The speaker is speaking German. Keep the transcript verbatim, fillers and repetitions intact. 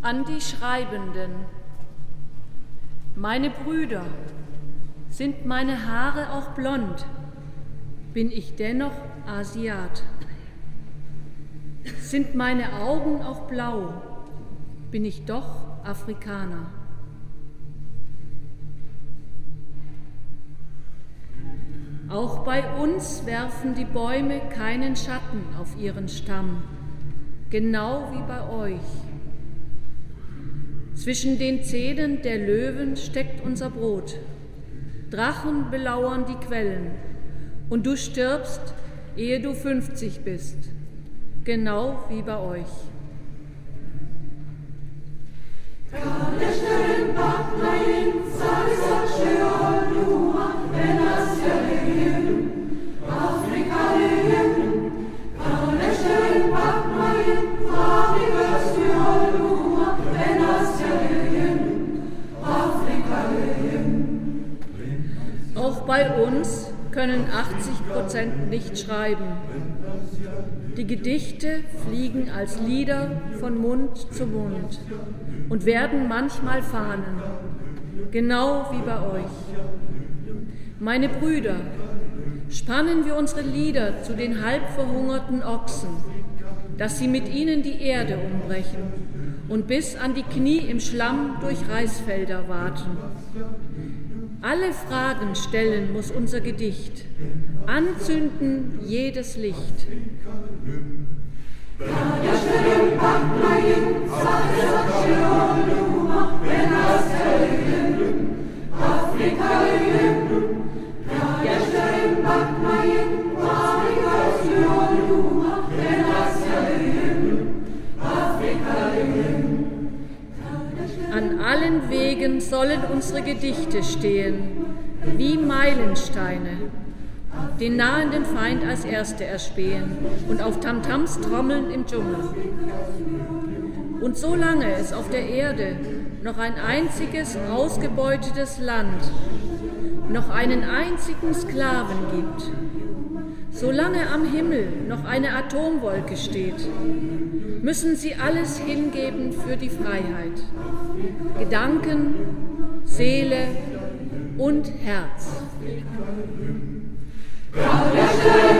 An die Schreibenden. Meine Brüder, sind meine Haare auch blond, bin ich dennoch Asiat. Sind meine Augen auch blau, bin ich doch Afrikaner. Auch bei uns werfen die Bäume keinen Schatten auf ihren Stamm, genau wie bei euch. Zwischen den Zähnen der Löwen steckt unser Brot. Drachen belauern die Quellen. Und du stirbst, ehe du fünfzig bist, genau wie bei euch. Auch bei uns können achtzig Prozent nicht schreiben. Die Gedichte fliegen als Lieder von Mund zu Mund und werden manchmal Fahnen, genau wie bei euch. Meine Brüder, spannen wir unsere Lieder zu den halb verhungerten Ochsen, dass sie mit ihnen die Erde umbrechen und bis an die Knie im Schlamm durch Reisfelder waten. Alle Fragen stellen muss unser Gedicht, anzünden jedes Licht. An allen Wegen sollen unsere Gedichte stehen, wie Meilensteine, den nahenden Feind als Erste erspähen und auf Tamtams trommeln im Dschungel. Und solange es auf der Erde noch ein einziges ausgebeutetes Land, noch einen einzigen Sklaven gibt, solange am Himmel noch eine Atomwolke steht, müssen sie alles hingeben für die Freiheit. Gedanken, Seele und Herz.